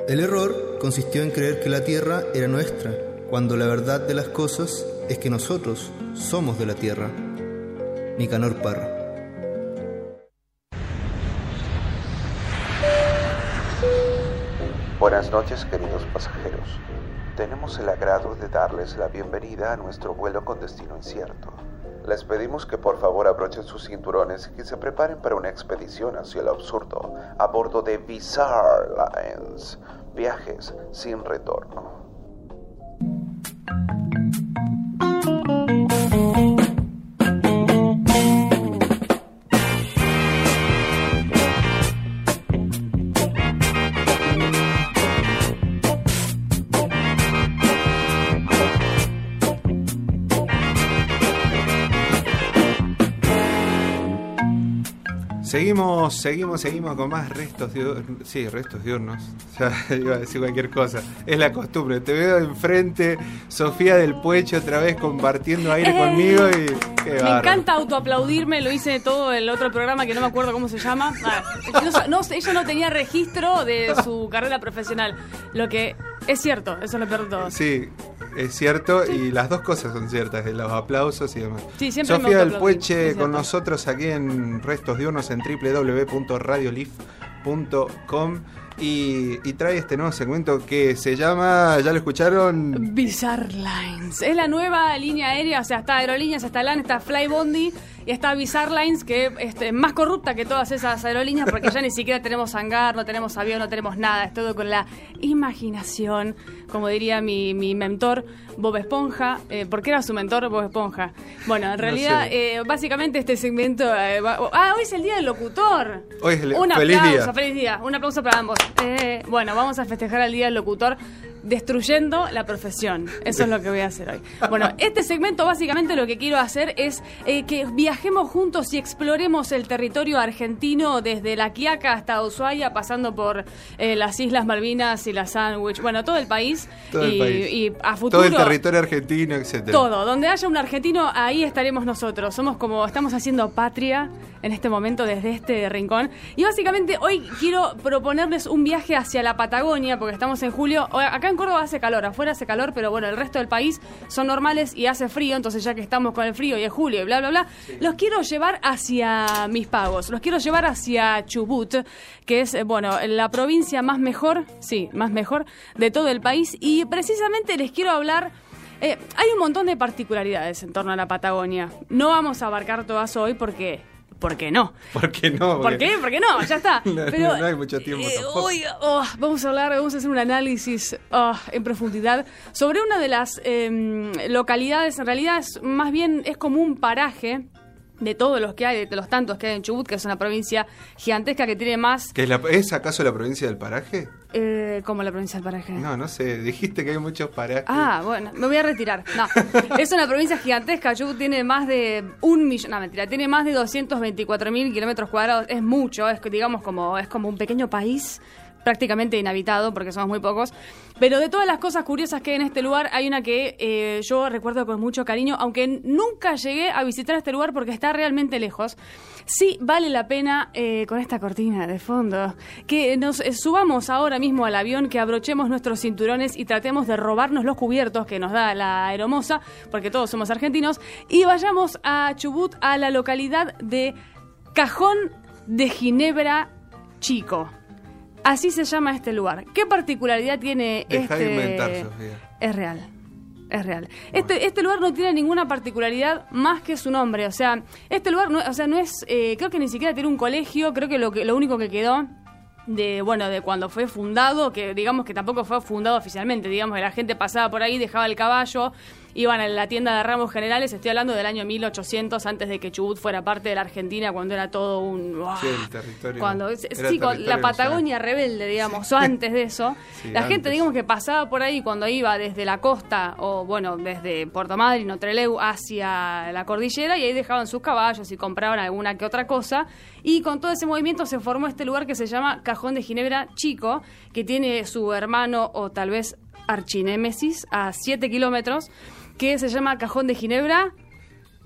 El error consistió en creer que la tierra era nuestra, cuando la verdad de las cosas es que nosotros somos de la tierra. Nicanor Parra. Buenas noches, queridos pasajeros. Tenemos el agrado de darles la bienvenida a nuestro vuelo con destino incierto. Les pedimos que por favor abrochen sus cinturones y que se preparen para una expedición hacia el absurdo a bordo de Bizarre Lines, viajes sin retorno. Seguimos con más restos diurnos. Ya iba a decir cualquier cosa. Es la costumbre. Te veo enfrente, Sofía del Puecho, otra vez compartiendo aire conmigo y qué me encanta autoaplaudirme. Lo hice todo el otro programa que no me acuerdo cómo se llama. Ella no tenía registro de su carrera profesional. Lo que es cierto, eso lo peor todo. Sí. Es cierto, y las dos cosas son ciertas, de los aplausos y demás. Sí, siempre Sofía del Pueche con nosotros aquí en Restos Diurnos en www.radiolif.com y trae este nuevo segmento que se llama, ¿ya lo escucharon? Bizarre Lines. Es la nueva línea aérea, o sea, está Aerolíneas, está LAN, está Flybondi y está Bizarre Lines, que es más corrupta que todas esas aerolíneas porque ya ni siquiera tenemos hangar, no tenemos avión, no tenemos nada. Es todo con la imaginación, como diría mi mentor Bob Esponja. ¿Por qué era su mentor Bob Esponja? Bueno, en realidad, no sé. Básicamente este segmento... hoy es el día del locutor. Hoy es feliz día. Un aplauso para ambos. Bueno, vamos a festejar el día del locutor destruyendo la profesión. Eso es lo que voy a hacer hoy. Bueno, este segmento básicamente lo que quiero hacer es que viajemos juntos y exploremos el territorio argentino desde La Quiaca hasta Ushuaia, pasando por las Islas Malvinas y la Sandwich. Bueno, todo el país. Y a futuro... Todo el territorio argentino, etcétera. Todo. Donde haya un argentino, ahí estaremos nosotros. Estamos haciendo patria en este momento desde este rincón. Y básicamente hoy quiero proponerles un viaje hacia la Patagonia, porque estamos en julio. Acá en Córdoba hace calor, afuera hace calor, pero bueno, el resto del país son normales y hace frío, entonces ya que estamos con el frío y es julio y bla, bla, bla, sí. Los quiero llevar hacia mis pagos, los quiero llevar hacia Chubut, que es, la provincia más mejor de todo el país, y precisamente les quiero hablar... hay un montón de particularidades en torno a la Patagonia. No vamos a abarcar todas hoy porque... ¿Por qué no? ¿Por qué no? ¿Por qué? ¿Por qué no? Ya está. Pero, no hay mucho tiempo tampoco. Hoy vamos a hacer un análisis en profundidad sobre una de las localidades. En realidad más bien es como un paraje de todos los que hay, de los tantos que hay en Chubut, que es una provincia gigantesca que tiene más... ¿Es acaso la provincia del paraje? ¿Cómo la provincia del paraje? No sé, dijiste que hay muchos parajes. Bueno, me voy a retirar. No, es una provincia gigantesca. Chubut tiene más de 1 millón... No, mentira, tiene más de 224.000 kilómetros cuadrados. Es mucho, es como un pequeño país prácticamente inhabitado, porque somos muy pocos. Pero de todas las cosas curiosas que hay en este lugar, hay una que yo recuerdo con mucho cariño, aunque nunca llegué a visitar este lugar porque está realmente lejos. Sí vale la pena, con esta cortina de fondo, que nos subamos ahora mismo al avión, que abrochemos nuestros cinturones y tratemos de robarnos los cubiertos que nos da la aeromoza, porque todos somos argentinos, y vayamos a Chubut, a la localidad de Cajón de Ginebra Chico. Así se llama este lugar. ¿Qué particularidad tiene Deja de inventar, Sofía. Es real. Este lugar no tiene ninguna particularidad más que su nombre. O sea, este lugar no es... creo que ni siquiera tiene un colegio. Creo que lo único que quedó de cuando fue fundado, que digamos que tampoco fue fundado oficialmente, digamos que la gente pasaba por ahí, dejaba el caballo, iban a la tienda de ramos generales. Estoy hablando del año 1800, antes de que Chubut fuera parte de la Argentina, cuando era todo un... Sí, el territorio. Con la Patagonia rebelde, digamos, o antes de eso. Sí, la gente, digamos, que pasaba por ahí cuando iba desde la costa, o desde Puerto Madryn o Trelew hacia la cordillera, y ahí dejaban sus caballos y compraban alguna que otra cosa. Y con todo ese movimiento se formó este lugar que se llama Cajón de Ginebra Chico, que tiene su hermano, o tal vez archinémesis, a 7 kilómetros, que se llama Cajón de Ginebra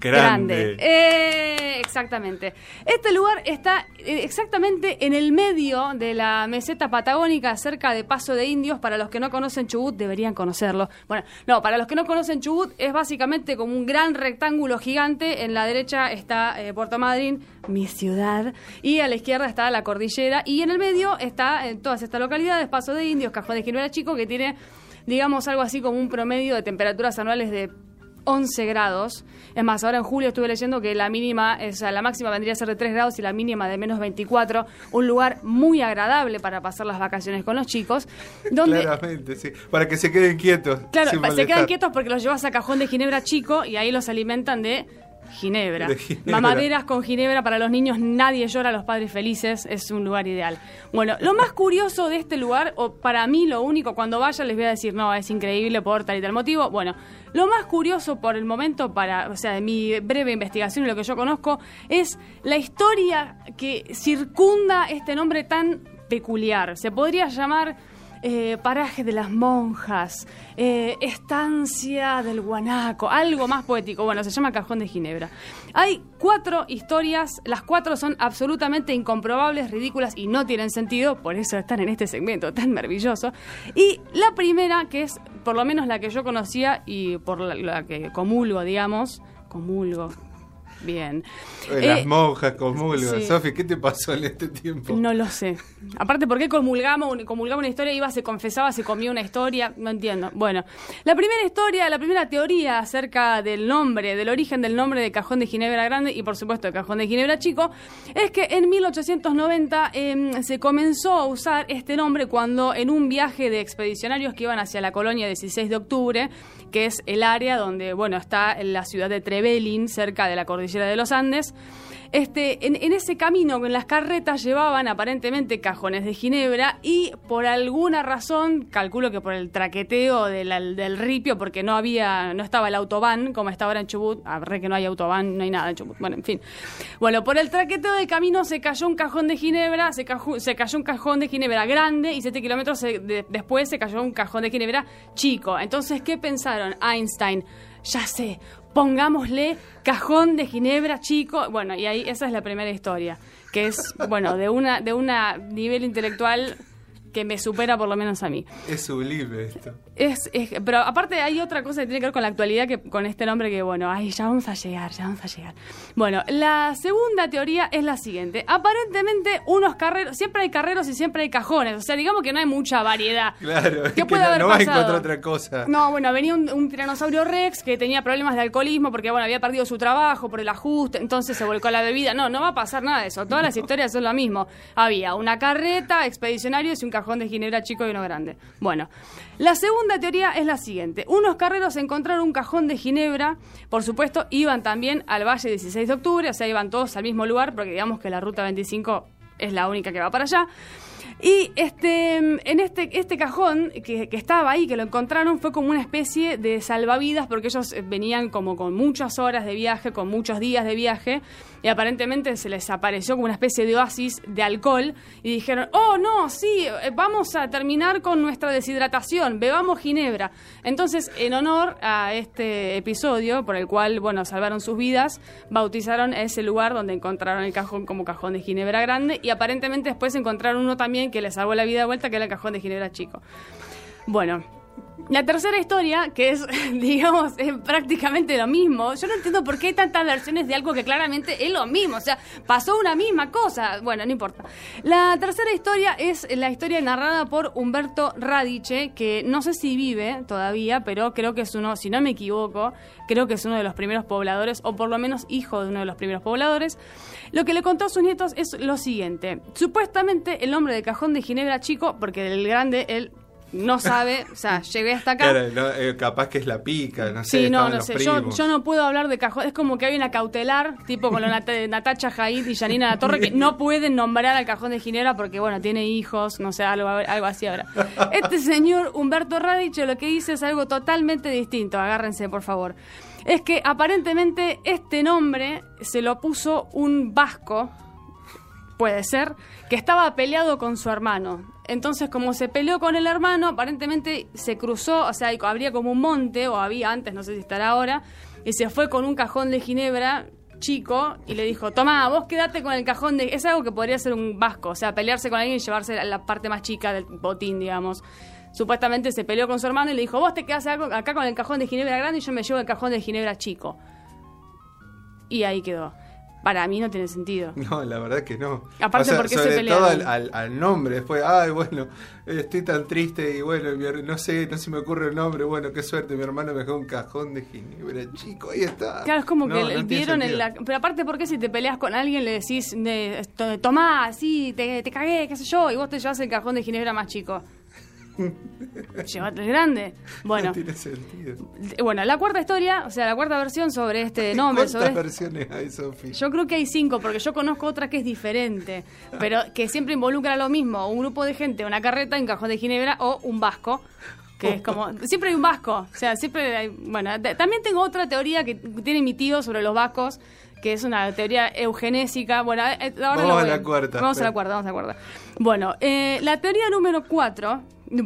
Grande. Exactamente. Este lugar está exactamente en el medio de la meseta patagónica, cerca de Paso de Indios. Para los que no conocen Chubut, deberían conocerlo. Bueno, no, para los que no conocen Chubut, es básicamente como un gran rectángulo gigante. En la derecha está Puerto Madryn, mi ciudad, y a la izquierda está la cordillera, y en el medio está en todas estas localidades, Paso de Indios, Cajón de Ginebra Chico, que tiene, digamos, algo así como un promedio de temperaturas anuales de 11 grados. Es más, ahora en julio estuve leyendo que la mínima, o sea, la máxima vendría a ser de 3 grados y la mínima de menos 24. Un lugar muy agradable para pasar las vacaciones con los chicos. Donde, claramente, sí. Para que se queden quietos. Claro, se quedan quietos porque los llevas a Cajón de Ginebra Chico y ahí los alimentan de ginebra. Mamaderas con ginebra para los niños, nadie llora, los padres felices, es un lugar ideal. Bueno, lo más curioso de este lugar, o para mí lo único, cuando vaya les voy a decir, no, es increíble por tal y tal motivo. Bueno, lo más curioso por el momento, o sea, de mi breve investigación y lo que yo conozco, es la historia que circunda este nombre tan peculiar. Se podría llamar paraje de las monjas, estancia del guanaco, algo más poético. Bueno, se llama Cajón de Ginebra. Hay 4 historias, las 4 son absolutamente incomprobables, ridículas y no tienen sentido, por eso están en este segmento tan maravilloso. Y la primera, que es por lo menos la que yo conocía y por la que comulgo, bien. Las monjas comulgan. Sí. Sofi, ¿qué te pasó en este tiempo? No lo sé. Aparte, ¿por qué comulgamos una historia? Iba, se confesaba, se comía una historia. No entiendo. Bueno, la primera teoría acerca del nombre, del origen del nombre de Cajón de Ginebra Grande y, por supuesto, de Cajón de Ginebra Chico, es que en 1890 se comenzó a usar este nombre cuando en un viaje de expedicionarios que iban hacia la colonia 16 de octubre, que es el área donde, bueno, está la ciudad de Trevelin, cerca de la cordillera de los Andes. En ese camino, en las carretas llevaban aparentemente cajones de ginebra y por alguna razón, calculo que por el traqueteo del ripio, porque no estaba el autobahn como está ahora en Chubut, que no hay autobahn, no hay nada en Chubut, bueno, en fin. Bueno, por el traqueteo del camino se cayó un cajón de ginebra, se cayó un cajón de ginebra grande y 7 kilómetros después se cayó un cajón de ginebra chico. Entonces, ¿qué pensaron? Einstein, ya sé, pongámosle Cajón de Ginebra Chico. Bueno, y ahí esa es la primera historia, que es, bueno, de una nivel intelectual que me supera por lo menos a mí. Es sublime esto. Pero aparte hay otra cosa que tiene que ver con la actualidad, que con este nombre que, bueno, ya vamos a llegar. Bueno, la segunda teoría es la siguiente. Aparentemente unos carreros, siempre hay carreros y siempre hay cajones, o sea, digamos que no hay mucha variedad. Claro, ¿Qué puede haber no pasado? vas a encontrar otra cosa. No, bueno, venía un tiranosaurio rex que tenía problemas de alcoholismo porque, bueno, había perdido su trabajo por el ajuste, entonces se volcó a la bebida. No va a pasar nada de eso, todas las historias son lo mismo. Había una carreta, expedicionarios y un cajón de ginebra chico y uno grande. Bueno, la segunda teoría es la siguiente. Unos carreros encontraron un cajón de ginebra, por supuesto, iban también al Valle 16 de octubre, o sea, iban todos al mismo lugar, porque digamos que la ruta 25 es la única que va para allá. Y este cajón que estaba ahí, que lo encontraron, fue como una especie de salvavidas, porque ellos venían como con muchas horas de viaje, con muchos días de viaje, y aparentemente se les apareció como una especie de oasis de alcohol, y dijeron, oh no, sí, vamos a terminar con nuestra deshidratación, bebamos ginebra. Entonces, en honor a este episodio, por el cual, bueno, salvaron sus vidas, bautizaron ese lugar donde encontraron el cajón como Cajón de Ginebra Grande, y aparentemente después encontraron uno también que le salvó la vida de vuelta, que era el Cajón de Ginebra Chico. Bueno, la tercera historia, que es, digamos, es prácticamente lo mismo. Yo no entiendo por qué hay tantas versiones de algo que claramente es lo mismo. O sea, pasó una misma cosa. Bueno, no importa. La tercera historia es la historia narrada por Humberto Radice, que no sé si vive todavía, pero creo que es uno, si no me equivoco, creo que es uno de los primeros pobladores, o por lo menos hijo de uno de los primeros pobladores. Lo que le contó a sus nietos es lo siguiente. Supuestamente el nombre de Cajón de Ginebra Chico, porque del grande él no sabe, o sea, llegué hasta acá. Claro, no, capaz que es la pica, no sé. Sí, no sé. Yo no puedo hablar de cajón. Es como que hay una cautelar, tipo con la Natacha Jaid y Janina La Torre, que no pueden nombrar al Cajón de Ginebra porque, bueno, tiene hijos, no sé, algo así habrá. Este señor Humberto Radice lo que dice es algo totalmente distinto. Agárrense, por favor. Es que aparentemente este nombre se lo puso un vasco, puede ser, que estaba peleado con su hermano. Entonces, como se peleó con el hermano, aparentemente se cruzó, o sea, habría como un monte, o había antes, no sé si estará ahora, y se fue con un cajón de ginebra chico y le dijo, tomá, vos quedate con el cajón de... Es algo que podría ser un vasco, o sea, pelearse con alguien y llevarse la parte más chica del botín, digamos. Supuestamente se peleó con su hermano y le dijo, vos te quedás acá con el cajón de ginebra grande y yo me llevo el cajón de ginebra chico. Y ahí quedó. Para mí no tiene sentido. No, la verdad que no. Aparte, ¿por qué se pelearon? pelearon? Sobre todo al nombre. Después, ay, bueno, estoy tan triste y bueno, no se me ocurre el nombre. Bueno, qué suerte, mi hermano me dejó un cajón de ginebra chico, ahí está. Claro, es como que vieron en la... Pero aparte, ¿por qué si te peleas con alguien le decís, tomá, sí, te cagué, qué sé yo, y vos te llevas el cajón de ginebra más chico? Llévate el grande. Bueno, no tiene sentido. Bueno, la cuarta historia, o sea, la cuarta versión sobre este nombre. ¿Cuántas versiones hay, Sofi? Yo creo que hay 5, porque yo conozco otra que es diferente, pero que siempre involucra lo mismo: un grupo de gente, una carreta, un cajón de ginebra o un vasco. Que es como, siempre hay un vasco, o sea, siempre hay, bueno, también tengo otra teoría que tiene mi tío sobre los vascos, que es una teoría eugenésica. Bueno, ahora vamos a la cuarta. Vamos a la cuarta. Bueno, la teoría número 4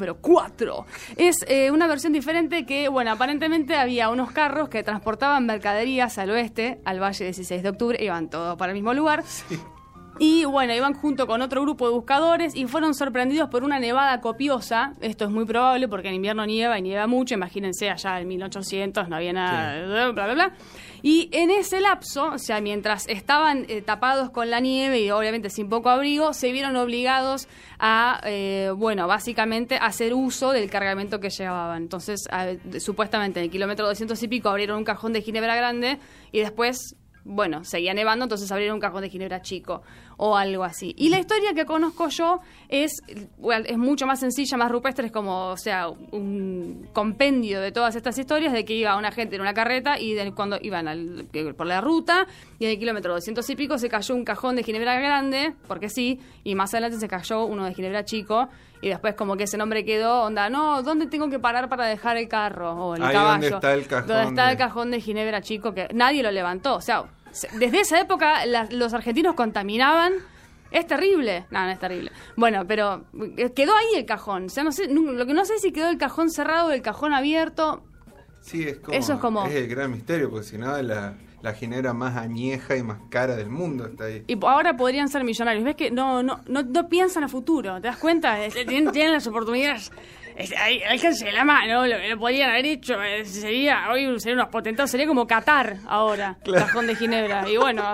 es una versión diferente que, bueno, aparentemente había unos carros que transportaban mercaderías al oeste, al Valle 16 de Octubre, iban todos para el mismo lugar. Sí. Y bueno, iban junto con otro grupo de buscadores y fueron sorprendidos por una nevada copiosa. Esto es muy probable porque en invierno nieva y nieva mucho. Imagínense, allá en 1800 no había nada, bla, bla, bla. Y en ese lapso, o sea, mientras estaban tapados con la nieve y obviamente sin poco abrigo, se vieron obligados a, bueno, básicamente hacer uso del cargamento que llevaban. Entonces, supuestamente en el kilómetro 200 y pico abrieron un cajón de ginebra grande y después... Bueno, seguía nevando, entonces abrieron un cajón de ginebra chico o algo así. Y la historia que conozco yo es mucho más sencilla, más rupestre, es como, o sea, un compendio de todas estas historias de que iba una gente en una carreta y cuando iban por la ruta y en el kilómetro 200 y pico se cayó un cajón de ginebra grande, porque sí, y más adelante se cayó uno de ginebra chico. Y después como que ese nombre quedó, onda, no, ¿dónde tengo que parar para dejar el carro? O el caballo. ¿Dónde está el cajón? ¿Dónde está el cajón de ginebra chico? Que nadie lo levantó. O sea, desde esa época los argentinos contaminaban. Es terrible. No es terrible. Bueno, pero quedó ahí el cajón. O sea, no sé, lo que no sé es si quedó el cajón cerrado o el cajón abierto. Sí, Eso es como... Es el gran misterio, porque si no la ginebra más añeja y más cara del mundo está ahí. Y ahora podrían ser millonarios. ¿Ves que no piensan a futuro? ¿Te das cuenta? Tienen las oportunidades. Alcance la mano, lo podrían haber hecho. Sería unos potentados, sería como Qatar ahora, claro. Cajón de ginebra. Y bueno,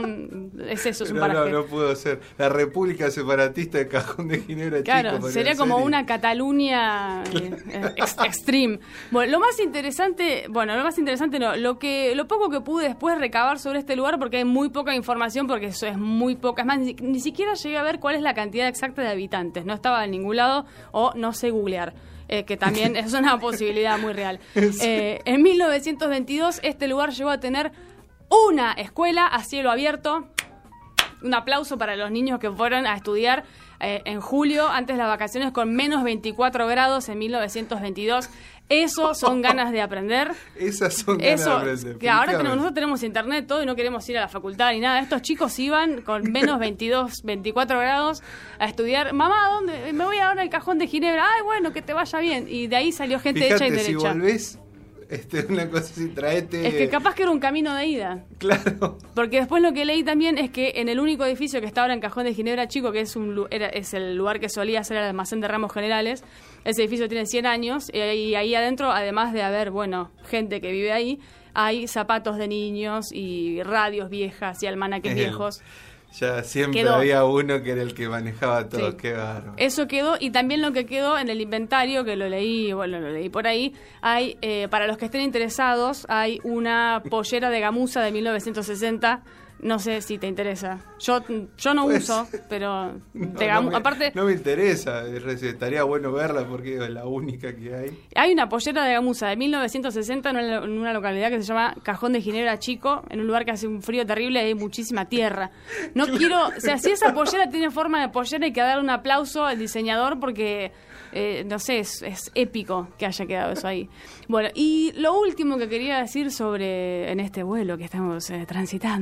es un paraje. No pudo ser. La República Separatista de Cajón de Ginebra. Claro, chico, sería como una Cataluña extreme. Bueno, lo más interesante no, lo poco que pude después recabar sobre este lugar, porque hay muy poca información, porque eso es muy poca. Es más, ni siquiera llegué a ver cuál es la cantidad exacta de habitantes. No estaba en ningún lado o no sé googlear. Que también es una posibilidad muy real. En 1922 este lugar llegó a tener una escuela a cielo abierto. Un aplauso para los niños que fueron a estudiar en julio, antes de las vacaciones, con menos 24 grados en 1922. Eso son ganas de aprender. Esas son ganas de aprender. Que ahora nosotros tenemos internet todo y no queremos ir a la facultad ni nada. Estos chicos iban con menos 24 grados a estudiar. Mamá, ¿dónde? Me voy ahora al cajón de Ginebra. Ay, bueno, que te vaya bien. Y de ahí salió gente hecha y derecha. Si volvés, una cosa así, traete... Es que capaz que era un camino de ida. Claro. Porque después lo que leí también es que en el único edificio que está ahora en Cajón de Ginebra Chico, que es el lugar que solía ser el almacén de ramos generales, ese edificio tiene 100 años, y ahí adentro, además de haber, gente que vive ahí, hay zapatos de niños y radios viejas y almanaques viejos. Ya siempre había uno que era el que manejaba todo, sí. Qué bárbaro. Eso quedó, y también lo que quedó en el inventario, que lo leí por ahí, hay, para los que estén interesados, hay una pollera de gamuza de 1960. No sé si te interesa. Yo no uso, pero aparte... No me interesa, estaría bueno verla porque es la única que hay. Hay una pollera de gamuza de 1960 en una localidad que se llama Cajón de Ginebra Chico, en un lugar que hace un frío terrible y hay muchísima tierra. No quiero... O sea, si esa pollera tiene forma de pollera, hay que dar un aplauso al diseñador porque... no sé, es épico que haya quedado eso ahí. Bueno, y lo último que quería decir en este vuelo que estamos transitando, lo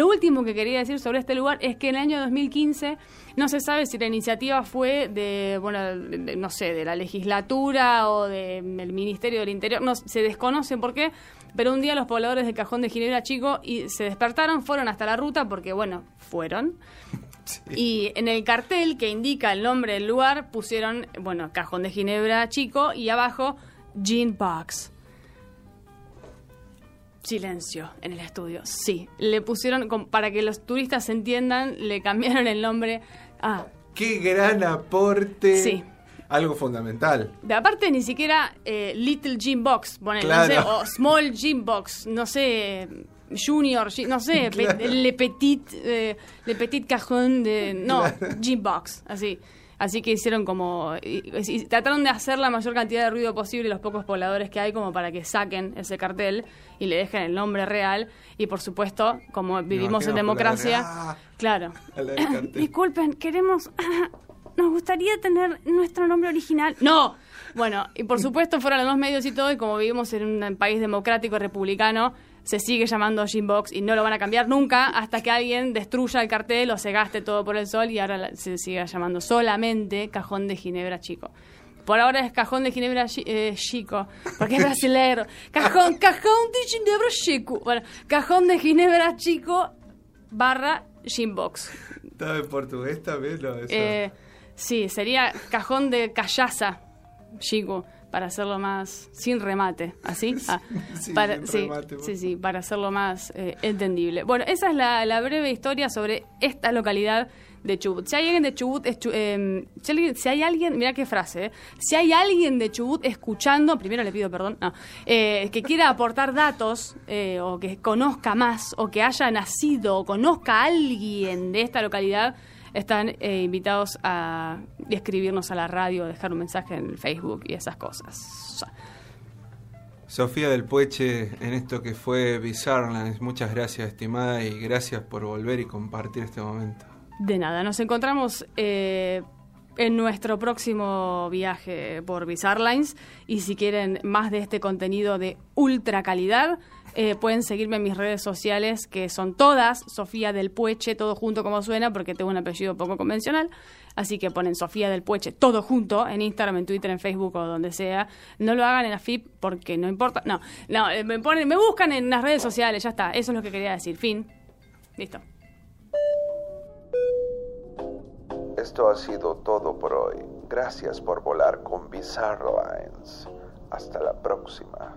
lo último que quería decir sobre este lugar es que en el año 2015 no se sabe si la iniciativa fue no sé, de la legislatura o del Ministerio del Interior, no se desconoce por qué, pero un día los pobladores de Cajón de Ginebra Chico se despertaron, fueron hasta la ruta porque, bueno, fueron. Sí. Y en el cartel que indica el nombre del lugar pusieron, bueno, Cajón de Ginebra Chico y abajo Gin Box. Silencio en el estudio. Sí, le pusieron, para que los turistas entiendan, le cambiaron el nombre a... ¡Qué gran aporte! Sí. Algo fundamental. De aparte, ni siquiera Little Gin Box, claro. No sé, o Small Gin Box, no sé, Junior, no sé, claro. Le Petit Cajón de... No, claro. Gin Box, así. Así que hicieron como... Y trataron de hacer la mayor cantidad de ruido posible los pocos pobladores que hay como para que saquen ese cartel y le dejen el nombre real. Y por supuesto, como vivimos en democracia... Claro. Disculpen, queremos... nos gustaría tener nuestro nombre original. ¡No! Bueno, y por supuesto fueron a los medios y todo, y como vivimos en un país democrático y republicano, se sigue llamando Gin Box y no lo van a cambiar nunca hasta que alguien destruya el cartel o se gaste todo por el sol y ahora se siga llamando solamente Cajón de Ginebra Chico. Por ahora es Cajón de Ginebra Chico, porque es brasilero. Cajón de Ginebra Chico. Bueno, Cajón de Ginebra Chico / Gin Box. ¿Está en portugués también? No, eso. Sí, sería Cajón de Callaza Chico, para hacerlo más sin remate, ¿así? Para hacerlo más entendible. Bueno, esa es la breve historia sobre esta localidad de Chubut. Si hay alguien de Chubut, si hay alguien, mira qué frase, si hay alguien de Chubut escuchando, primero le pido perdón, que quiera aportar datos o que conozca más o que haya nacido o conozca a alguien de esta localidad, están invitados a escribirnos a la radio, dejar un mensaje en el Facebook y esas cosas. Sofía del Pueche, en esto que fue Bizarrelands, muchas gracias, estimada, y gracias por volver y compartir este momento. De nada, nos encontramos en nuestro próximo viaje por Bizarrelands, y si quieren más de este contenido de ultra calidad, pueden seguirme en mis redes sociales, que son todas Sofía del Pueche, todo junto como suena, porque tengo un apellido poco convencional, así que ponen Sofía del Pueche, todo junto, en Instagram, en Twitter, en Facebook o donde sea. No lo hagan en AFIP porque no importa, no, me buscan en las redes sociales, ya está, eso es lo que quería decir, fin, listo. Esto ha sido todo por hoy. Gracias por volar con Bizarrelands. Hasta la próxima.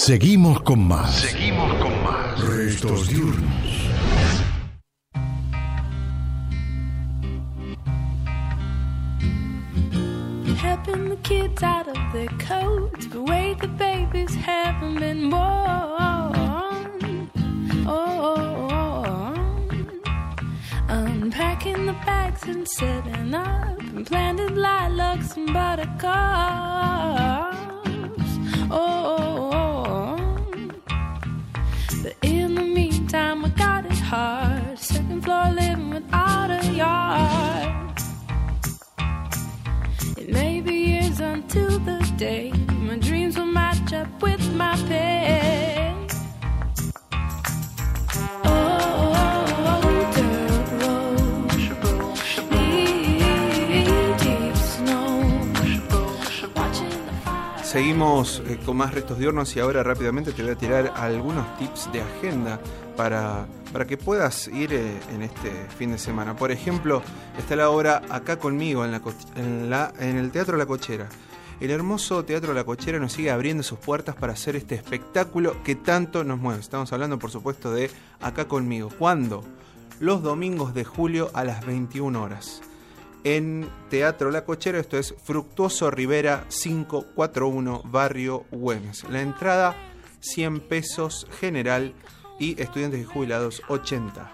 Seguimos con más. Restos diurnos. Helping the kids out of their coats, but wait, the babies haven't been born. Unpacking the bags and setting up, and planted lilacs and buttercups. But in the meantime, I got it hard. Second floor living without a yard. It may be years until the day my dreams will match up with my pay. Seguimos con más restos diurnos y ahora rápidamente te voy a tirar algunos tips de agenda para que puedas ir en este fin de semana. Por ejemplo, está la obra Acá Conmigo en el Teatro La Cochera. El hermoso Teatro La Cochera nos sigue abriendo sus puertas para hacer este espectáculo que tanto nos mueve. Estamos hablando, por supuesto, de Acá Conmigo. ¿Cuándo? Los domingos de julio a las 21 horas. En Teatro La Cochera, esto es Fructuoso Rivera 541, Barrio Güemes. La entrada 100 pesos general y estudiantes y jubilados 80.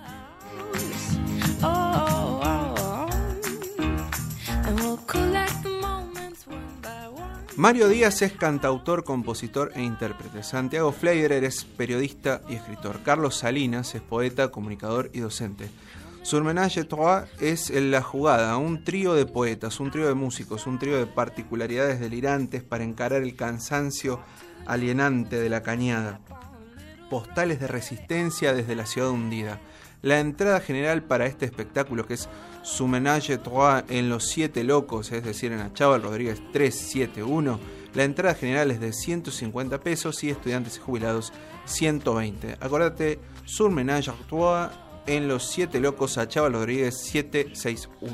Mario Díaz es cantautor, compositor e intérprete. Santiago Fleirer es periodista y escritor. Carlos Salinas es poeta, comunicador y docente. Surmenage Trois es La Jugada, un trío de poetas, un trío de músicos, un trío de particularidades delirantes para encarar el cansancio alienante de la cañada. Postales de resistencia desde la ciudad hundida. La entrada general para este espectáculo, que es Surmenage Trois en Los Siete Locos, es decir, en Achával Rodríguez 371, la entrada general es de 150 pesos y estudiantes y jubilados 120. Acordate, Surmenage Trois en Los Siete Locos, Achával Rodríguez 761.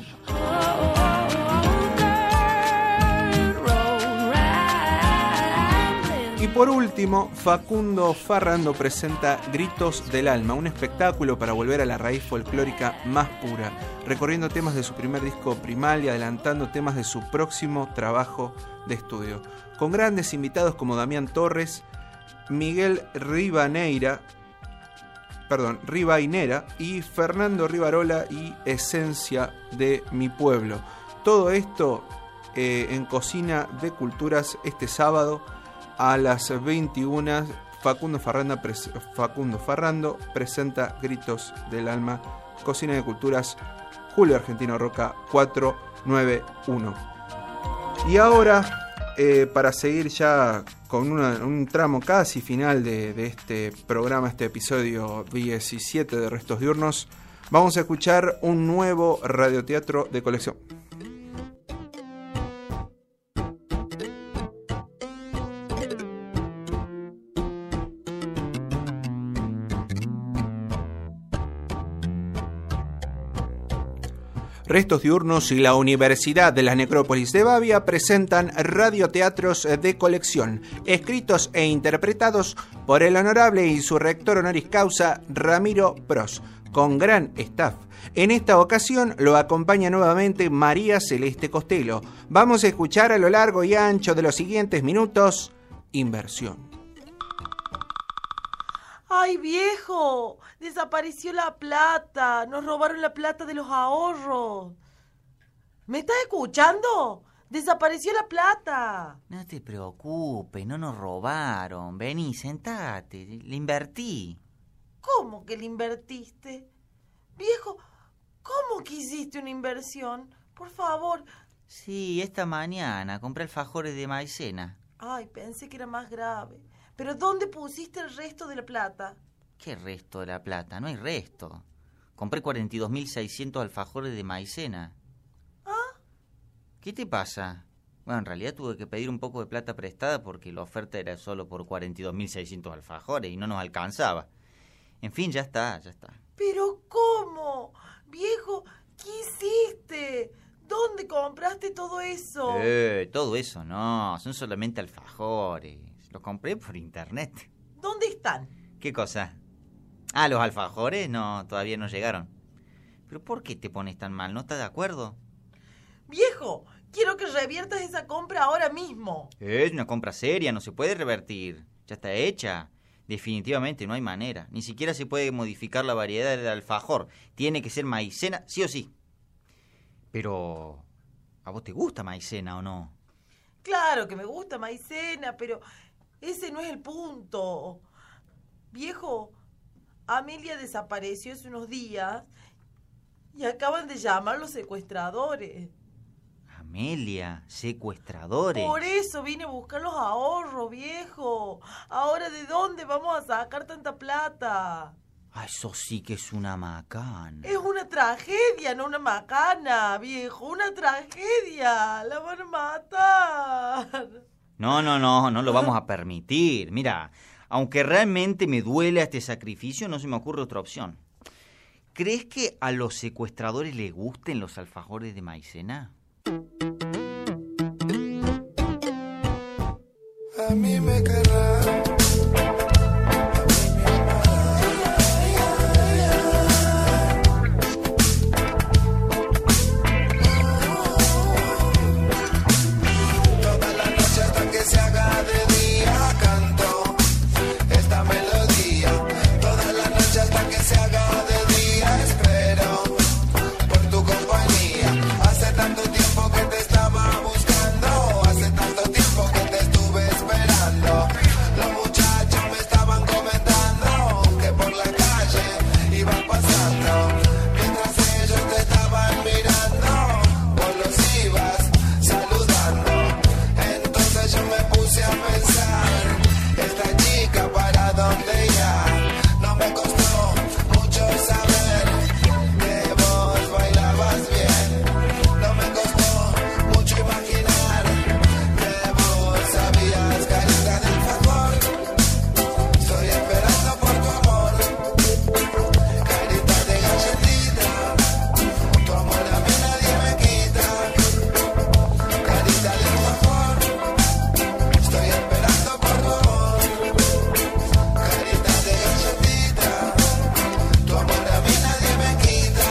Y por último, Facundo Farrando presenta Gritos del Alma, un espectáculo para volver a la raíz folclórica más pura, recorriendo temas de su primer disco Primal y adelantando temas de su próximo trabajo de estudio, con grandes invitados como Damián Torres, Miguel Rivainera y Fernando Rivarola y Esencia de mi Pueblo. Todo esto en Cocina de Culturas este sábado a las 21. Facundo Farrando presenta Gritos del Alma, Cocina de Culturas, Julio Argentino Roca 491. Y ahora, para seguir ya con un tramo casi final de este programa, este episodio 17 de Restos Diurnos, vamos a escuchar un nuevo radioteatro de colección. Restos Diurnos y la Universidad de la Necrópolis de Bavia presentan radioteatros de colección, escritos e interpretados por el honorable y su rector honoris causa, Ramiro Pros, con gran staff. En esta ocasión lo acompaña nuevamente María Celeste Costello. Vamos a escuchar a lo largo y ancho de los siguientes minutos, Inversión. ¡Ay, viejo! Desapareció la plata. Nos robaron la plata de los ahorros. ¿Me estás escuchando? Desapareció la plata. No te preocupes, no nos robaron. Vení, sentate. Le invertí. ¿Cómo que le invertiste? Viejo, ¿cómo que hiciste una inversión? Por favor. Sí, esta mañana compré alfajores de maicena. Ay, pensé que era más grave. ¿Pero dónde pusiste el resto de la plata? ¿Qué resto de la plata? No hay resto. Compré 42.600 alfajores de maicena. ¿Ah? ¿Qué te pasa? Bueno, en realidad tuve que pedir un poco de plata prestada porque la oferta era solo por 42.600 alfajores y no nos alcanzaba. En fin, ya está. ¿Pero cómo? Viejo, ¿qué hiciste? ¿Dónde compraste todo eso? Todo eso no, son solamente alfajores. Los compré por internet. ¿Dónde están? ¿Qué cosa? Ah, los alfajores no, todavía no llegaron. ¿Pero por qué te pones tan mal? ¿No estás de acuerdo? Viejo, quiero que reviertas esa compra ahora mismo. Es una compra seria, no se puede revertir. Ya está hecha. Definitivamente no hay manera. Ni siquiera se puede modificar la variedad del alfajor. Tiene que ser maicena, sí o sí. Pero, ¿a vos te gusta maicena o no? Claro que me gusta maicena, pero ese no es el punto. Viejo, Amelia desapareció hace unos días y acaban de llamar los secuestradores. Amelia, secuestradores. Por eso vine a buscar los ahorros, viejo. Ahora, ¿de dónde vamos a sacar tanta plata? Ah, eso sí que es una macana. Es una tragedia, no una macana, viejo. Una tragedia. La van a matar. No lo vamos a permitir. Mira, aunque realmente me duele este sacrificio, no se me ocurre otra opción. ¿Crees que a los secuestradores les gusten los alfajores de maicena? A mí me querrá. Toda la noche hasta que se haga de día canto esta melodía. Toda la noche hasta que se haga de día espero por tu compañía. Hace tanto tiempo que te estaba buscando, hace tanto tiempo que te estuve esperando. Los muchachos me estaban comentando que por la calle iban pasando. Mientras ellos te estaban mirando, vos los ibas saludando. Entonces yo me puse a pensar, esta chica para dónde irá. No me costó mucho saber que vos bailabas bien. No me costó mucho imaginar que vos sabías, carita del favor. Estoy esperando por tu amor, carita de galletita. Tu amor a mí nadie me quita, carita del favor. Estoy esperando por tu amor, carita de galletita. Tu amor a mí nadie me quita.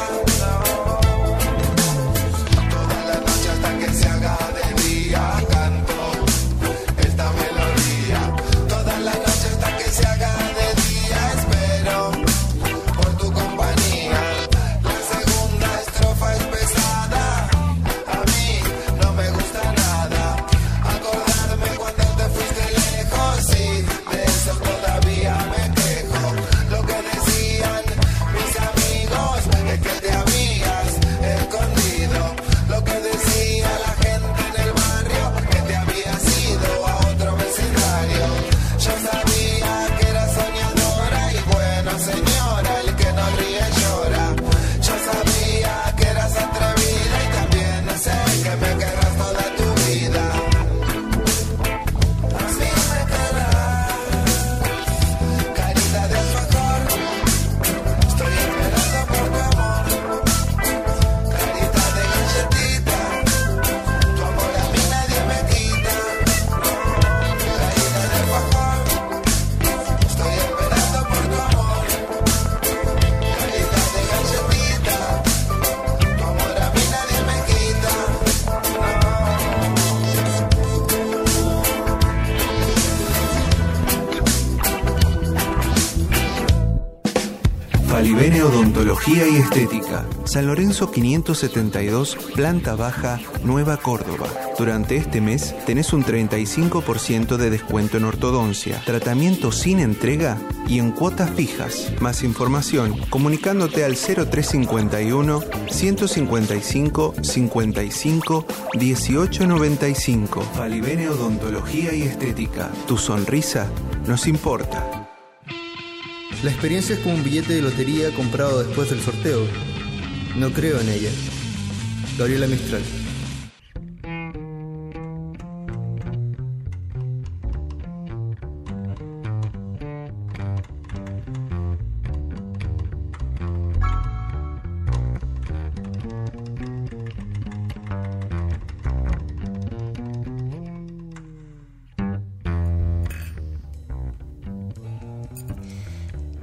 Toda la noche hasta que se haga de día canto esta melodía. Toda la noche hasta que se haga de día espero por tu compañía. La segunda estrofa es pesada, a mí no me gusta nada. Acordarme cuando te fuiste lejos y de eso todavía me quejo. Lo que decían mis amigos es que te habías escondido. Lo que decía la gente en el barrio, que te habías ido a otro vecindario. Yo sabía que eras soñadora y bueno, señora, el que no ríe llora. Yo sabía que eras atrevida y también sé que me querrás toda tu vida. A mí me querrás, carita de alfajor. Estoy esperando por tu amor, carita de galletita. Tu amor a mí nadie me quita, carita de alfajor. Estoy esperando por tu amor, carita de galletita. Tu amor a mí nadie me quita. Falivene Odontología y Estética. San Lorenzo 572, planta baja, Nueva Córdoba. Durante este mes tenés un 35% de descuento en ortodoncia, tratamiento sin entrega y en cuotas fijas. Más información comunicándote al 0351 155 55 1895. Falivene Odontología y Estética. Tu sonrisa nos importa. La experiencia es como un billete de lotería comprado después del sorteo. No creo en ella. Gabriela Mistral.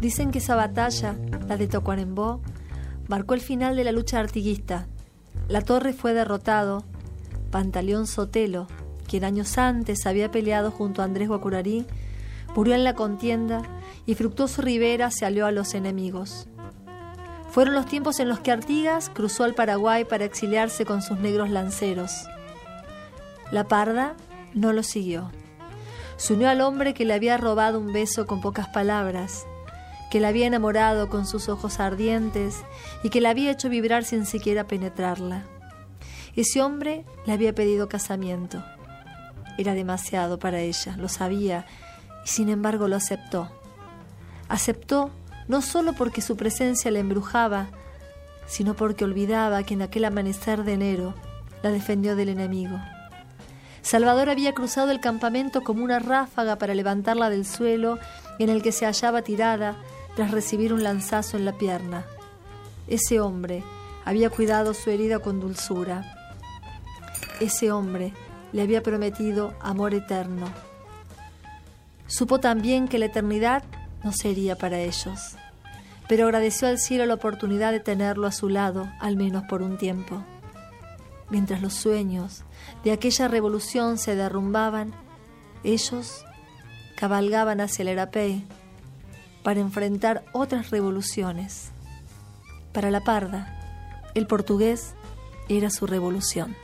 Dicen que esa batalla, la de Tacuarembó, marcó el final de la lucha artiguista. La Torre fue derrotado. Pantaleón Sotelo, quien años antes había peleado junto a Andrés Guacurarí, murió en la contienda y Fructuoso Rivera se alió a los enemigos. Fueron los tiempos en los que Artigas cruzó al Paraguay para exiliarse con sus negros lanceros. La Parda no lo siguió. Se unió al hombre que le había robado un beso con pocas palabras, que la había enamorado con sus ojos ardientes y que la había hecho vibrar sin siquiera penetrarla. Ese hombre le había pedido casamiento. Era demasiado para ella, lo sabía, y sin embargo lo aceptó. Aceptó no solo porque su presencia la embrujaba, sino porque olvidaba que en aquel amanecer de enero la defendió del enemigo. Salvador había cruzado el campamento como una ráfaga para levantarla del suelo en el que se hallaba tirada tras recibir un lanzazo en la pierna. Ese hombre había cuidado su herida con dulzura. Ese hombre le había prometido amor eterno. Supo también que la eternidad no sería para ellos, pero agradeció al cielo la oportunidad de tenerlo a su lado, al menos por un tiempo. Mientras los sueños de aquella revolución se derrumbaban, ellos cabalgaban hacia el Arapey para enfrentar otras revoluciones. Para la Parda, el portugués era su revolución.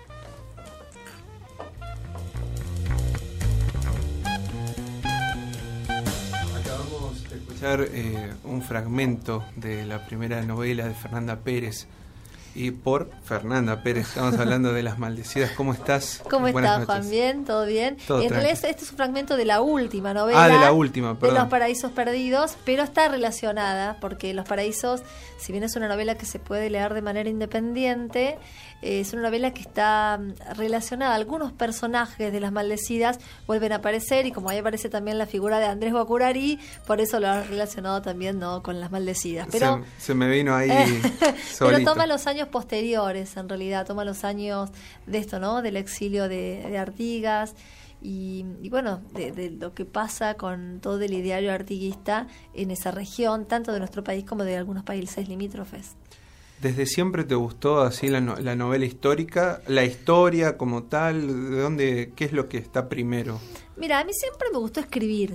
Un fragmento de la primera novela de Fernanda Pérez. Y por Fernanda Pérez estamos hablando de Las Maldecidas. ¿Cómo estás? ¿Cómo Buenas estás, noches. Juan? ¿Bien? ¿Todo bien? Todo en realidad tranquilo. este es un fragmento de la última novela. De la última, perdón. De Los Paraísos Perdidos, pero está relacionada, porque Los Paraísos, si bien es una novela que se puede leer de manera independiente, es una novela que está relacionada. Algunos personajes de Las Maldecidas vuelven a aparecer, y como ahí aparece también la figura de Andrés Guacurarí, por eso lo han relacionado también, ¿no?, con Las Maldecidas. Pero se me vino ahí pero solito. toma los años posteriores, en realidad, toma los años de esto, ¿no?, del exilio de Artigas y bueno, de lo que pasa con todo el ideario artiguista en esa región, tanto de nuestro país como de algunos países limítrofes. ¿Desde siempre te gustó así la novela histórica? ¿La historia como tal? ¿De dónde, qué es lo que está primero? Mira, a mí siempre me gustó escribir.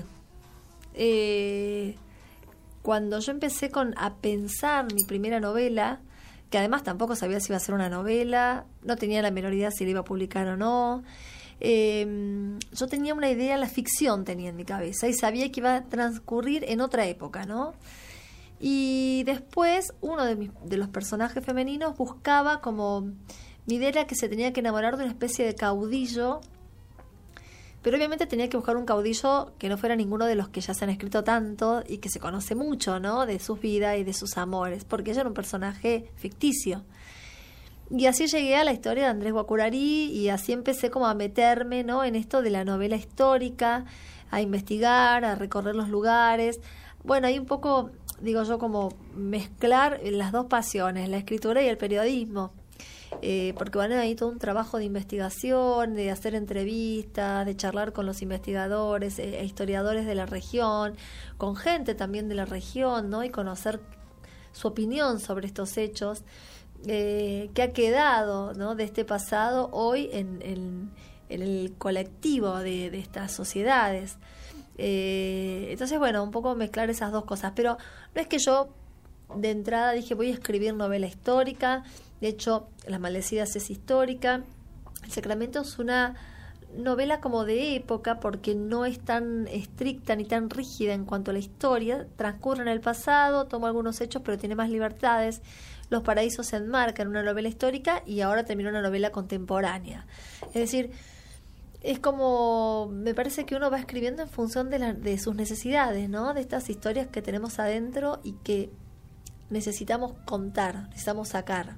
Cuando yo empecé a pensar mi primera novela, que además tampoco sabía si iba a ser una novela, no tenía la menor idea si la iba a publicar o no. Yo tenía una idea, la ficción tenía en mi cabeza, y sabía que iba a transcurrir en otra época, ¿no? Y después uno de los personajes femeninos buscaba como... Mi idea era que se tenía que enamorar de una especie de caudillo, pero obviamente tenía que buscar un caudillo que no fuera ninguno de los que ya se han escrito tanto y que se conoce mucho, ¿no?, de sus vidas y de sus amores, porque ella era un personaje ficticio. Y así llegué a la historia de Andrés Guacurarí, y así empecé como a meterme, ¿no?, en esto de la novela histórica, a investigar, a recorrer los lugares. Bueno, hay un poco, digo yo, como mezclar las dos pasiones, la escritura y el periodismo. Porque van ahí todo un trabajo de investigación, de hacer entrevistas, de charlar con los investigadores e historiadores de la región, con gente también de la región, ¿no?, y conocer su opinión sobre estos hechos que ha quedado, ¿no?, de este pasado hoy en el colectivo de estas sociedades. Entonces, bueno, un poco mezclar esas dos cosas, pero no es que yo de entrada dije voy a escribir novela histórica. De hecho, Las Maldecidas es histórica. El Sacramento es una novela como de época, porque no es tan estricta ni tan rígida en cuanto a la historia. Transcurre en el pasado, toma algunos hechos, pero tiene más libertades. Los Paraísos se enmarca en una novela histórica y ahora termina una novela contemporánea. Es decir, es como, me parece que uno va escribiendo en función de sus necesidades, ¿no?, de estas historias que tenemos adentro y que necesitamos contar, necesitamos sacar.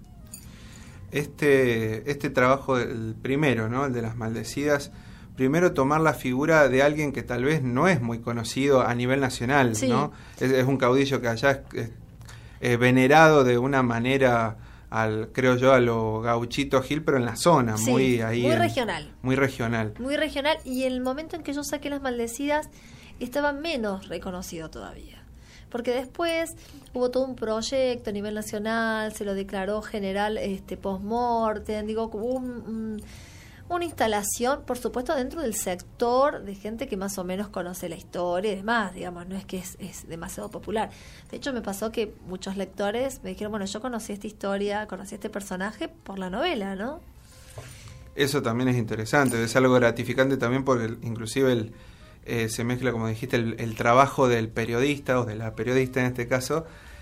Este trabajo, el primero, ¿no?, el de Las Maldecidas, primero tomar la figura de alguien que tal vez no es muy conocido a nivel nacional, sí, ¿no? Es un caudillo que allá es venerado de una manera, creo yo, a lo Gauchito Gil, pero en la zona, sí, muy ahí. Muy regional. Muy regional. Muy regional, y el momento en que yo saqué Las Maldecidas estaba menos reconocido todavía. porque después hubo todo un proyecto a nivel nacional, se lo declaró general post-mortem, digo, hubo una instalación, por supuesto, dentro del sector de gente que más o menos conoce la historia y demás, digamos, no es que es demasiado popular. De hecho, me pasó que muchos lectores me dijeron, bueno, yo conocí esta historia, conocí este personaje por la novela, ¿no? Eso también es interesante, es algo gratificante también porque inclusive se mezcla, como dijiste, el trabajo del periodista o de la periodista en este caso,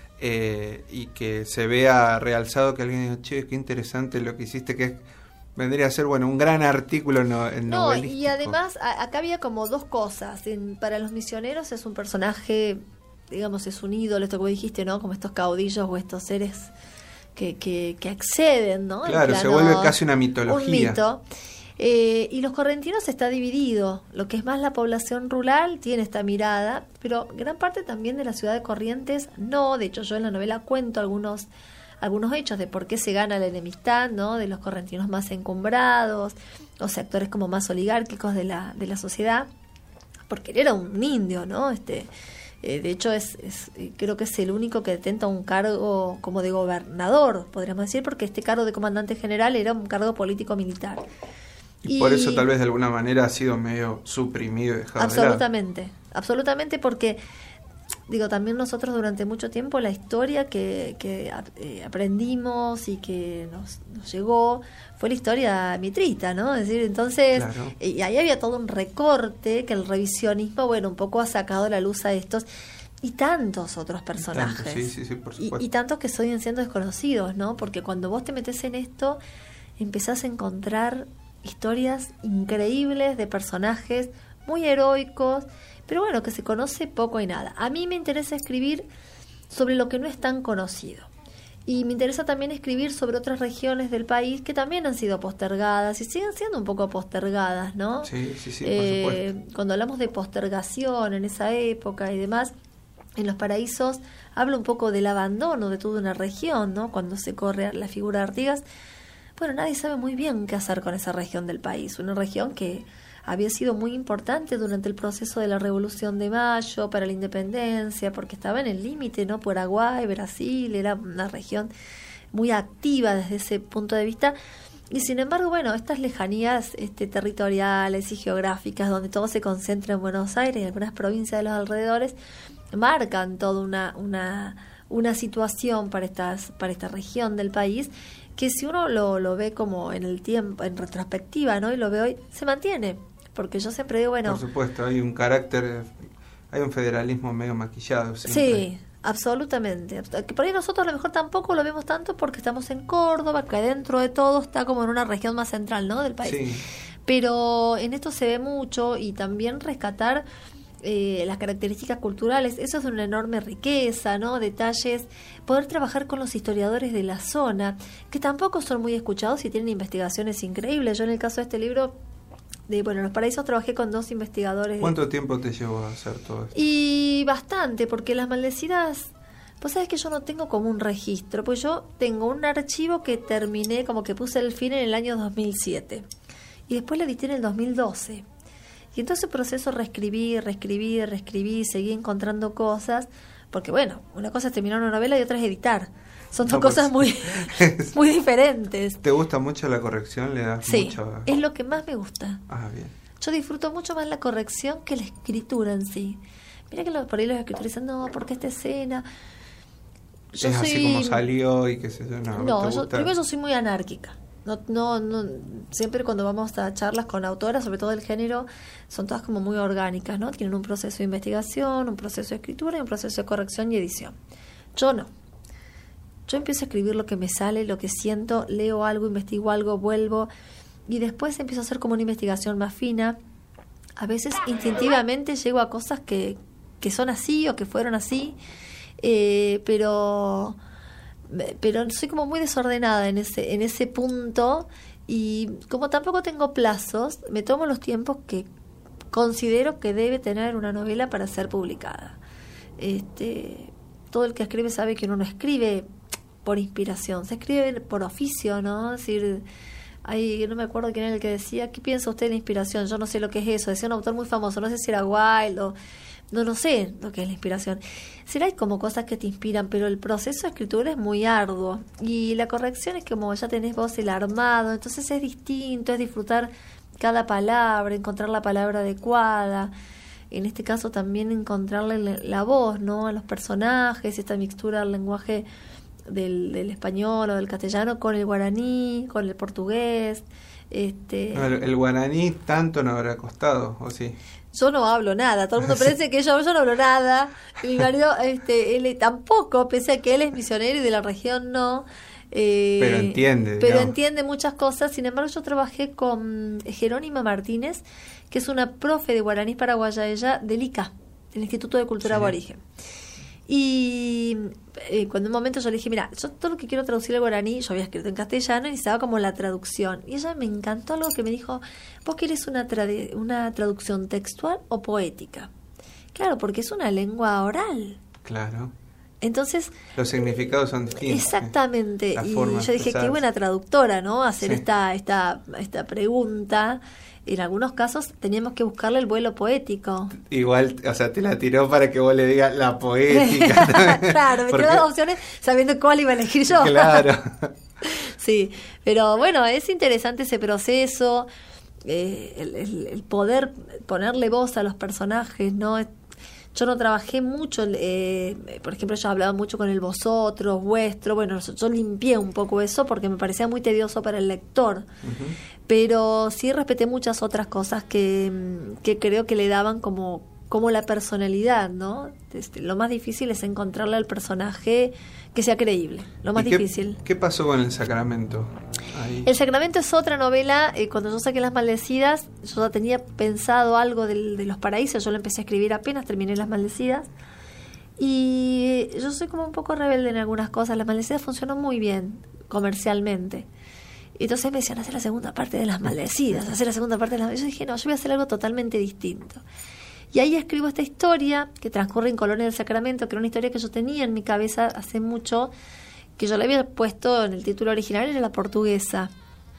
y que se vea realzado, que alguien diga, che, qué interesante lo que hiciste, que vendría a ser, bueno, un gran artículo novelístico. Y además acá había como dos cosas. Para los misioneros es un personaje, digamos, es un ídolo, esto que dijiste, ¿no? Como estos caudillos o estos seres que acceden, ¿no? Claro, se vuelve casi una mitología. Un mito. Y los correntinos está dividido. Lo que es más la población rural tiene esta mirada, pero gran parte también de la ciudad de Corrientes no. De hecho, yo en la novela cuento algunos hechos de por qué se gana la enemistad, ¿no? De los correntinos más encumbrados, o sectores como más oligárquicos de la sociedad, porque él era un indio, ¿no? De hecho, creo que es el único que detenta un cargo como de gobernador, podríamos decir, porque este cargo de comandante general era un cargo político-militar. Y por eso tal vez de alguna manera ha sido medio suprimido y dejado de lado. Absolutamente, porque digo, también nosotros durante mucho tiempo la historia que aprendimos y que nos llegó fue la historia mitrita, ¿no? Es decir, entonces, claro. Y ahí había todo un recorte que el revisionismo, bueno, un poco ha sacado a la luz a estos y tantos otros personajes. Sí, por supuesto. Y tantos que siguen siendo desconocidos, ¿no? Porque cuando vos te metés en esto, empezás a encontrar historias increíbles de personajes muy heroicos, pero bueno, que se conoce poco y nada. A mí me interesa escribir sobre lo que no es tan conocido. Y me interesa también escribir sobre otras regiones del país que también han sido postergadas y siguen siendo un poco postergadas, ¿no? Sí, por supuesto. Cuando hablamos de postergación en esa época y demás, en Los Paraísos habla un poco del abandono de toda una región, ¿no? Cuando se corre la figura de Artigas, bueno, nadie sabe muy bien qué hacer con esa región del país. Una región que había sido muy importante durante el proceso de la Revolución de Mayo, para la independencia, porque estaba en el límite, ¿no? Paraguay, Brasil, era una región muy activa desde ese punto de vista. Y sin embargo, bueno, estas lejanías territoriales y geográficas, donde todo se concentra en Buenos Aires y algunas provincias de los alrededores, marcan toda una situación para esta región del país, que si uno lo ve como en el tiempo, en retrospectiva, ¿no? Y lo ve hoy, se mantiene. Porque yo siempre digo, bueno... Por supuesto, hay un carácter, hay un federalismo medio maquillado siempre. Sí, absolutamente. Que por ahí nosotros a lo mejor tampoco lo vemos tanto porque estamos en Córdoba, que dentro de todo está como en una región más central, ¿no? Del país. Sí. Pero en esto se ve mucho, y también rescatar las características culturales, eso es de una enorme riqueza, ¿no? Detalles, poder trabajar con los historiadores de la zona, que tampoco son muy escuchados y tienen investigaciones increíbles. Yo en el caso de este libro... Los Paraísos trabajé con 2 investigadores. ¿Cuánto tiempo te llevó a hacer todo esto? Y bastante, porque Las Maldecidas, vos sabés que yo no tengo como un registro, pues yo tengo un archivo que terminé, como que puse el fin en el año 2007, y después lo edité en el 2012. Y entonces el proceso reescribí, seguí encontrando cosas, porque bueno, una cosa es terminar una novela y otra es editar. Son dos cosas muy diferentes. ¿Te gusta mucho la corrección? ¿Le das mucho? Es lo que más me gusta. Ah, bien. Yo disfruto mucho más la corrección que la escritura en sí. Mira que por ahí los escritores dicen, no, porque esta escena... Yo es así como salió y qué sé yo. Primero yo soy muy anárquica. No, siempre cuando vamos a charlas con autoras, sobre todo del género, son todas como muy orgánicas, ¿no? Tienen un proceso de investigación, un proceso de escritura y un proceso de corrección y edición. Yo no. Yo empiezo a escribir lo que me sale, lo que siento, leo algo, investigo algo, vuelvo, y después empiezo a hacer como una investigación más fina. A veces instintivamente llego a cosas que son así o que fueron así, pero soy como muy desordenada en ese punto, y como tampoco tengo plazos, me tomo los tiempos que considero que debe tener una novela para ser publicada. Todo el que escribe sabe que uno no escribe por inspiración, se escribe por oficio, ¿no? Es decir, no me acuerdo quién era el que decía, ¿qué piensa usted de inspiración? Yo no sé lo que es eso, decía un autor muy famoso, no sé si era Wilde no sé lo que es la inspiración. Será hay como cosas que te inspiran, pero el proceso de escritura es muy arduo. Y la corrección es como ya tenés vos el armado, entonces es distinto, es disfrutar cada palabra, encontrar la palabra adecuada. En este caso también encontrarle la voz, ¿no? A los personajes, esta mixtura del lenguaje del español o del castellano con el guaraní, con el portugués. El guaraní tanto no habrá costado, ¿o sí? Yo no hablo nada, todo el mundo parece que yo no hablo nada. Mi marido, él tampoco, pese a que él es misionero y de la región no. Pero entiende. Pero entiende muchas cosas. Sin embargo, yo trabajé con Jerónima Martínez, que es una profe de guaraní paraguaya, ella del ICA, del Instituto de Cultura Aborigen. Y cuando en un momento yo le dije, mira, yo todo lo que quiero traducir al guaraní, yo había escrito en castellano y necesitaba como la traducción. Y ella me encantó algo que me dijo, ¿vos querés una traducción textual o poética? Claro, porque es una lengua oral. Claro. Entonces los significados son distintos. Exactamente. Y yo dije, qué buena traductora, ¿no? Hacer esta pregunta. En algunos casos teníamos que buscarle el vuelo poético. Igual, o sea, te la tiró para que vos le digas la poética. Claro, me tiró las opciones sabiendo cuál iba a elegir yo. Claro. Sí, pero bueno, es interesante ese proceso, el poder ponerle voz a los personajes, ¿no? Yo no trabajé mucho, por ejemplo, yo hablaba mucho con el vosotros, vuestro, bueno, yo limpié un poco eso porque me parecía muy tedioso para el lector, pero sí respeté muchas otras cosas que creo que le daban como la personalidad, ¿no? Lo más difícil es encontrarle al personaje que sea creíble, lo más difícil. ¿Qué pasó con El Sacramento? Ahí. El Sacramento es otra novela. Cuando yo saqué Las Maldecidas, yo ya tenía pensado algo de Los Paraísos. Yo lo empecé a escribir apenas terminé Las Maldecidas. Y yo soy como un poco rebelde en algunas cosas. Las Maldecidas funcionó muy bien comercialmente. Y entonces me decían, hacer la segunda parte de Las Maldecidas, hacer la segunda parte de Las Maldecidas. Yo dije, no, yo voy a hacer algo totalmente distinto. Y ahí escribo esta historia que transcurre en Colonia del Sacramento, que era una historia que yo tenía en mi cabeza hace mucho, que yo le había puesto en el título original, era la portuguesa.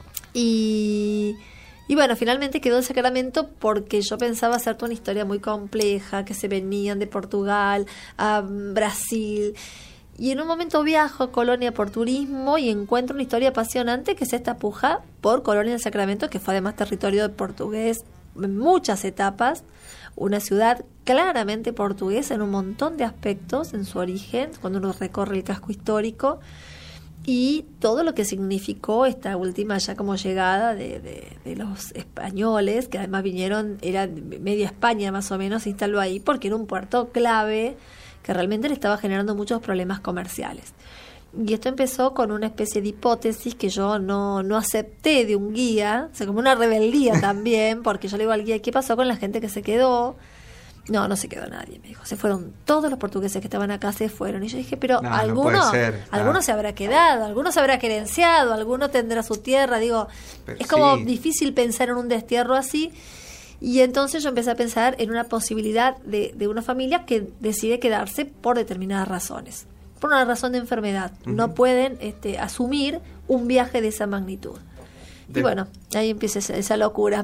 Y bueno, finalmente quedó El Sacramento porque yo pensaba hacer toda una historia muy compleja, que se venían de Portugal a Brasil. Y en un momento viajo a Colonia por turismo y encuentro una historia apasionante que es esta puja por Colonia del Sacramento, que fue además territorio de portugués en muchas etapas. Una ciudad claramente portuguesa en un montón de aspectos en su origen, cuando uno recorre el casco histórico, y todo lo que significó esta última ya como llegada de los españoles, que además vinieron, era media España más o menos, se instaló ahí porque era un puerto clave que realmente le estaba generando muchos problemas comerciales. Y esto empezó con una especie de hipótesis que yo no acepté de un guía, o sea, como una rebeldía también, porque yo le digo al guía, ¿qué pasó con la gente que se quedó? No se quedó nadie, me dijo. Se fueron todos los portugueses que estaban acá, se fueron. Y yo dije, pero alguno se habrá quedado, alguno se habrá querenciado, alguno tendrá su tierra. Digo, pero es como difícil pensar en un destierro así. Y entonces yo empecé a pensar en una posibilidad de una familia que decide quedarse por determinadas razones. Por una razón de enfermedad. No pueden asumir un viaje de esa magnitud. Y bueno, ahí empieza esa locura.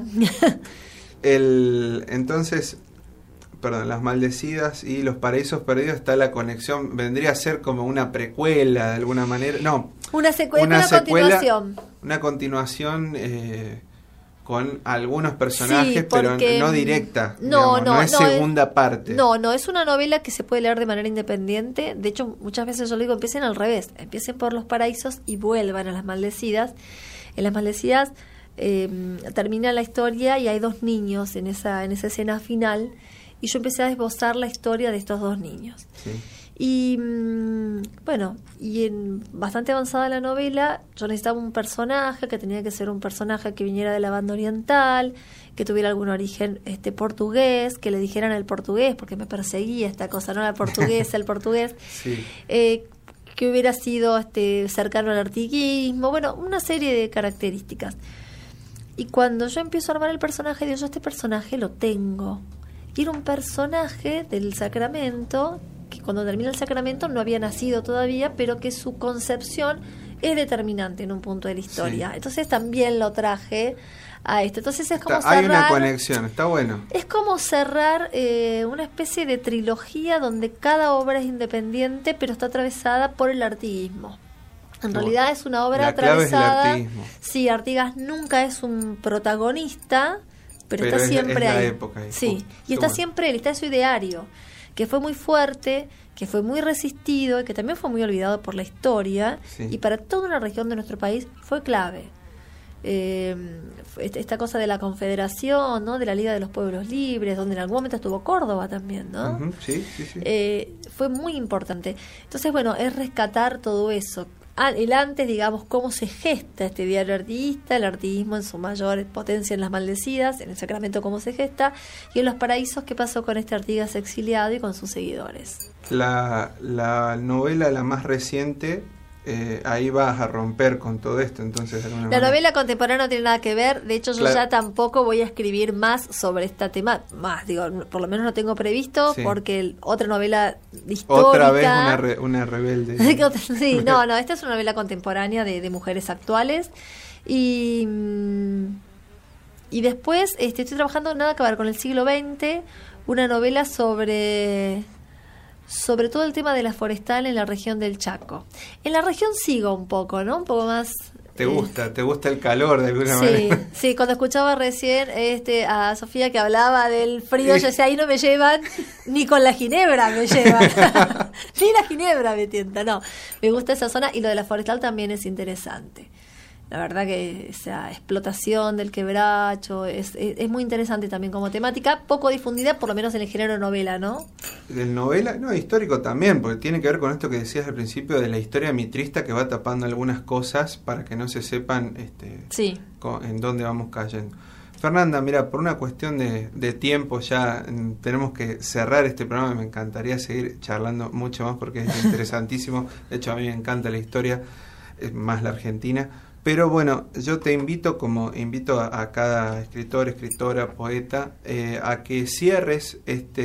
Entonces, Las Maldecidas y Los Paraísos Perdidos, está la conexión, vendría a ser como una precuela de alguna manera. No, una continuación. Una continuación con algunos personajes, pero no directa. No es segunda parte. No, es una novela que se puede leer de manera independiente. De hecho, muchas veces yo le digo, empiecen al revés. Empiecen por Los Paraísos y vuelvan a Las Maldecidas. En Las Maldecidas termina la historia y hay 2 niños en esa escena final. Y yo empecé a esbozar la historia de estos 2 niños. Sí. Y bueno, y bastante avanzada la novela, yo necesitaba un personaje que tenía que ser un personaje que viniera de la banda oriental, que tuviera algún origen portugués, que le dijeran el portugués, porque me perseguía esta cosa, no era el portugués, sí. Que hubiera sido cercano al artiguismo, bueno, una serie de características. Y cuando yo empiezo a armar el personaje, digo, yo este personaje lo tengo. Y era un personaje del Sacramento, que cuando termina el Sacramento no había nacido todavía, pero que su concepción es determinante en un punto de la historia. Sí. Entonces también lo traje a esto. Entonces es como Hay una cerrar... conexión, está bueno. Es como cerrar una especie de trilogía donde cada obra es independiente, pero está atravesada por el artiguismo. En realidad es una obra La clave es el atravesada. artiguismo. Sí, Artigas nunca es un protagonista, pero está es siempre la ahí. época ahí. Sí, y Qué está bueno. siempre él, está su ideario, que fue muy fuerte, que fue muy resistido y que también fue muy olvidado por la historia, Sí. y para toda una región de nuestro país fue clave. Esta cosa de la Confederación, ¿no? De la Liga de los Pueblos Libres, donde en algún momento estuvo Córdoba también, ¿no? Ujú, sí. Fue muy importante. Entonces, bueno, es rescatar todo eso. El antes, digamos, cómo se gesta este diario artiguista, el artiguismo en su mayor potencia en Las Maldecidas, en el Sacramento cómo se gesta, y en Los Paraísos qué pasó con este Artigas exiliado y con sus seguidores. La novela, la más reciente, ahí vas a romper con todo esto, entonces de alguna La manera. novela contemporánea no tiene nada que ver, de hecho yo Claro. ya tampoco voy a escribir más sobre esta tema, por lo menos no tengo previsto, Sí. porque otra novela histórica... Otra vez una rebelde. Sí, no, esta es una novela contemporánea de mujeres actuales y después estoy trabajando nada que ver con el siglo XX, una novela sobre todo el tema de la forestal en la región del Chaco. En la región sigo un poco, ¿no? Un poco más... ¿Te gusta el calor de alguna Sí, manera? sí, cuando escuchaba recién a Sofía que hablaba del frío, yo decía, ahí no me llevan, ni con la ginebra me llevan, ni la ginebra me tienta, no. Me gusta esa zona y lo de la forestal también es interesante. La verdad que esa explotación del quebracho es muy interesante también como temática, poco difundida, por lo menos en el género novela, ¿no? Del novela, no, histórico también, porque tiene que ver con esto que decías al principio de la historia mitrista que va tapando algunas cosas para que no se sepan Sí. en dónde vamos cayendo. Fernanda, mira, por una cuestión de tiempo ya tenemos que cerrar este programa. Me encantaría seguir charlando mucho más porque es interesantísimo. De hecho, a mí me encanta la historia, más la Argentina. Pero bueno, yo te invito, como invito a cada escritor, escritora, poeta, a que cierres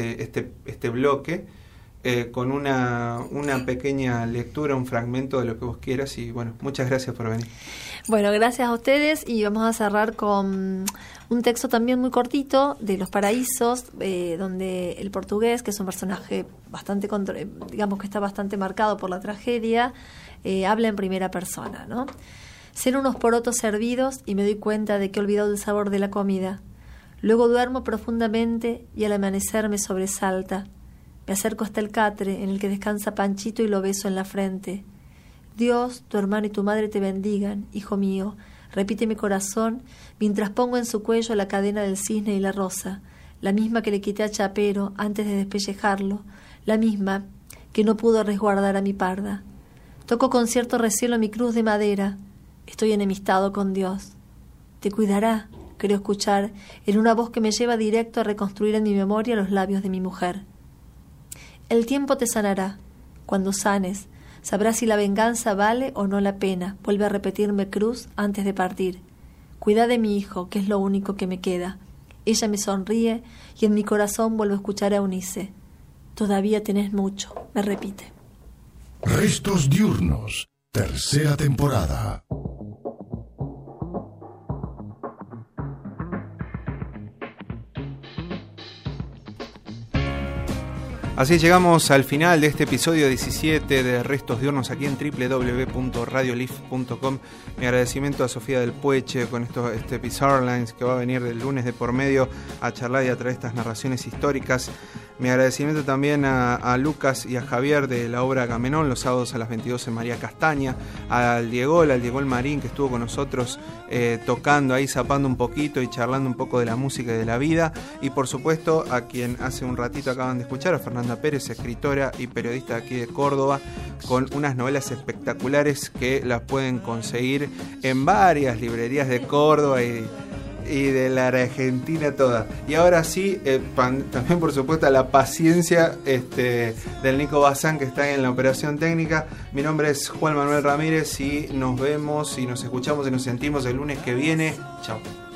este bloque con una pequeña lectura, un fragmento de lo que vos quieras. Y bueno, muchas gracias por venir. Bueno, gracias a ustedes y vamos a cerrar con un texto también muy cortito de Los Paraísos, donde el portugués, que es un personaje bastante, digamos que está bastante marcado por la tragedia, habla en primera persona, ¿no? Ceno unos porotos hervidos y me doy cuenta de que he olvidado el sabor de la comida. Luego duermo profundamente y al amanecer me sobresalta. Me acerco hasta el catre en el que descansa Panchito y lo beso en la frente. Dios, tu hermano y tu madre te bendigan, hijo mío, repite mi corazón mientras pongo en su cuello la cadena del cisne y la rosa, la misma que le quité a Chapero antes de despellejarlo, la misma que no pudo resguardar a mi parda. Toco con cierto recelo mi cruz de madera. Estoy enemistado con Dios. Te cuidará, creo escuchar, en una voz que me lleva directo a reconstruir en mi memoria los labios de mi mujer. El tiempo te sanará. Cuando sanes, sabrás si la venganza vale o no la pena. Vuelve a repetirme Cruz antes de partir. Cuida de mi hijo, que es lo único que me queda. Ella me sonríe y en mi corazón vuelvo a escuchar a Eunice. Todavía tenés mucho, me repite. Restos diurnos, tercera temporada. Así llegamos al final de este episodio 17 de Restos Diurnos aquí en www.radiolif.com. Mi agradecimiento a Sofía del Pueche con este Bizarre Lines que va a venir del lunes de por medio a charlar y a traer estas narraciones históricas. Mi agradecimiento también a Lucas y a Javier de la obra Agamenón, los sábados a las 22 en María Castaña, al Diego Marín que estuvo con nosotros tocando ahí, zapando un poquito y charlando un poco de la música y de la vida, y por supuesto a quien hace un ratito acaban de escuchar, a Fernanda Pérez, escritora y periodista de aquí de Córdoba, con unas novelas espectaculares que las pueden conseguir en varias librerías de Córdoba y de la Argentina toda. Y ahora sí, también por supuesto a la paciencia del Nico Bazán que está en la operación técnica. Mi nombre es Juan Manuel Ramírez y nos vemos y nos escuchamos y nos sentimos el lunes que viene. Chao.